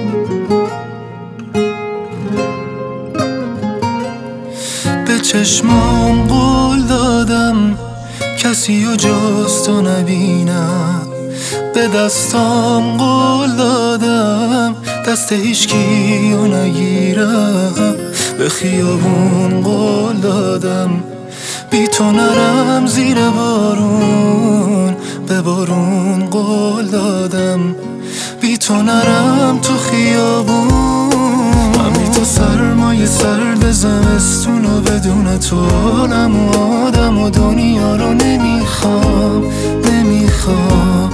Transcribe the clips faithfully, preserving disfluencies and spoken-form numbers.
به چشمام قول دادم کسی و جز تو نبینم، به دستام قول دادم دست هیچکی رو نگیرم، به خیابون قول دادم بی تو نرم زیر بارون، به بارون قول دادم بی تو نرم تو خیابون. من بی تو سرمایه سرد زمستون و بدون تو عالم و آدم و دنیا رو نمیخوام نمیخوام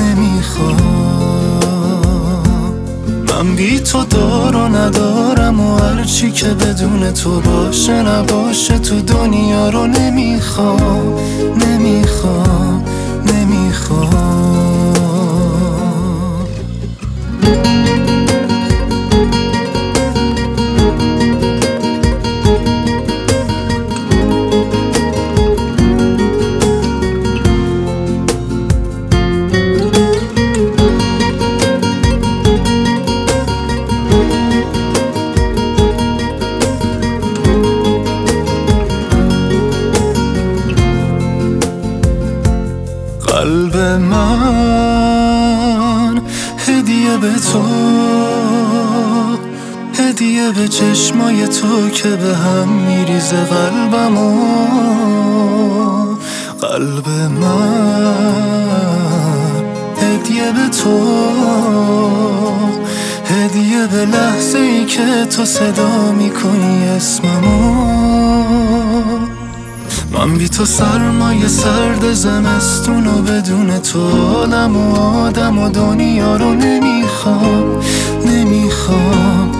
نمیخوام. من بی تو دار و ندارم و هرچی که بدون تو باشه نباشه تو دنیا رو نمیخوام نمیخوام نمیخوام. قلب من هدیه به تو، هدیه به چشمای تو که به هم میریزه قلبمو. قلب من هدیه به تو، هدیه به لحظه ای که تو صدا میکنی اسممو. من بی تو سرمایه سرد زمستون و بدون تو عالم و آدم و دنیا رو نمیخوام نمیخوام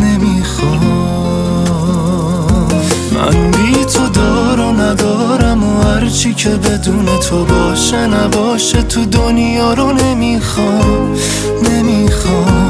نمیخوام. من بی تو دار و ندارم و هرچی که بدون تو باشه نباشه تو دنیا رو نمیخوام نمیخوام